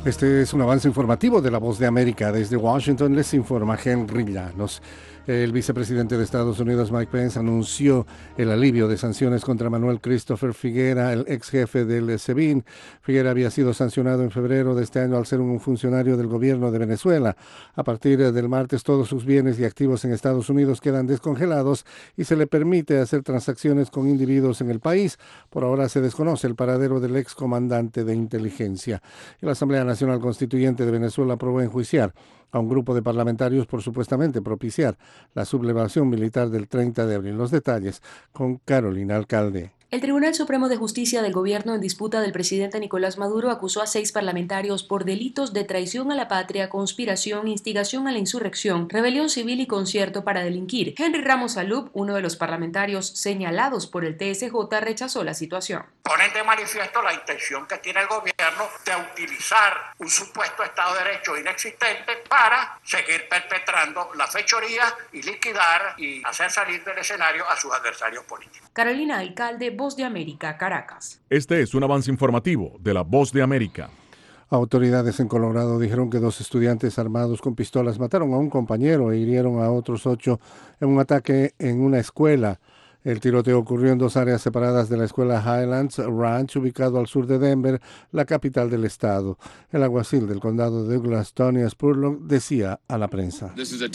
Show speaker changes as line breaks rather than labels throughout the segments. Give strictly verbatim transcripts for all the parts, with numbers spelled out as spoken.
Este es un avance informativo de La Voz de América. Desde Washington les informa Henry Llanos. El vicepresidente de Estados Unidos, Mike Pence, anunció el alivio de sanciones contra Manuel Christopher Figuera, el ex jefe del SEBIN. Figuera había sido sancionado en febrero de este año al ser un funcionario del gobierno de Venezuela. A partir del martes, todos sus bienes y activos en Estados Unidos quedan descongelados y se le permite hacer transacciones con individuos en el país. Por ahora se desconoce el paradero del ex comandante de inteligencia. Y la Asamblea Nacional Constituyente de Venezuela aprobó enjuiciar a un grupo de parlamentarios por supuestamente propiciar la sublevación militar del treinta de abril. Los detalles con Carolina Alcalde.
El Tribunal Supremo de Justicia del Gobierno en disputa del presidente Nicolás Maduro acusó a seis parlamentarios por delitos de traición a la patria, conspiración, instigación a la insurrección, rebelión civil y concierto para delinquir. Henry Ramos Alub, uno de los parlamentarios señalados por el T S J, rechazó la situación.
Ponen de manifiesto la intención que tiene el gobierno de utilizar un supuesto Estado de Derecho inexistente para seguir perpetrando la fechoría y liquidar y hacer salir del escenario a sus adversarios políticos.
Carolina Alcalde, Voz de América, Caracas.
Este es un avance informativo de La Voz de América.
Autoridades en Colorado dijeron que dos estudiantes armados con pistolas mataron a un compañero e hirieron a otros ocho en un ataque en una escuela. El tiroteo ocurrió en dos áreas separadas de la escuela Highlands Ranch, ubicado al sur de Denver, la capital del estado. El alguacil del condado de Douglas, Tony Spurlock, decía a la prensa:
Este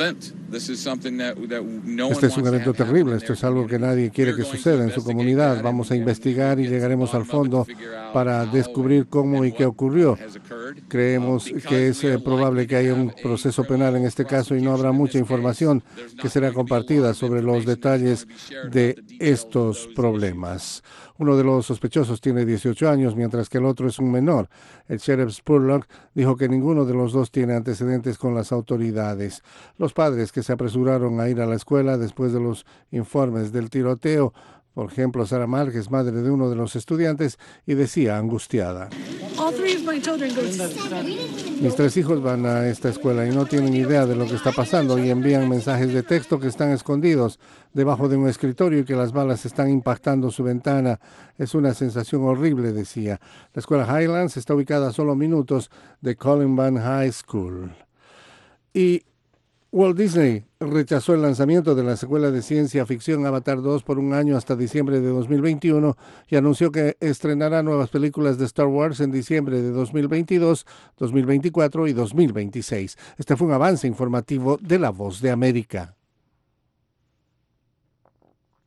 es un evento terrible, esto es algo que nadie quiere que suceda en su comunidad. Vamos a investigar y llegaremos al fondo para descubrir cómo y qué ocurrió. Creemos que es eh, probable que haya un proceso penal en este caso y no habrá mucha información que será compartida sobre los detalles de estos problemas. Uno de los sospechosos tiene dieciocho años, mientras que el otro es un menor. El sheriff Spurlock dijo que ninguno de los dos tiene antecedentes con las autoridades. Los padres que se apresuraron a ir a la escuela después de los informes del tiroteo, por ejemplo, Sara Márquez, madre de uno de los estudiantes, y decía angustiada: mis tres hijos van a esta escuela y no tienen idea de lo que está pasando y envían mensajes de texto que están escondidos debajo de un escritorio y que las balas están impactando su ventana. Es una sensación horrible, decía. La escuela Highlands está ubicada a solo minutos de Columbine High School. Y Walt Disney rechazó el lanzamiento de la secuela de ciencia ficción Avatar dos por un año hasta diciembre de dos mil veintiuno y anunció que estrenará nuevas películas de Star Wars en diciembre de dos mil veintidós, dos mil veinticuatro y dos mil veintiséis. Este fue un avance informativo de La Voz de América.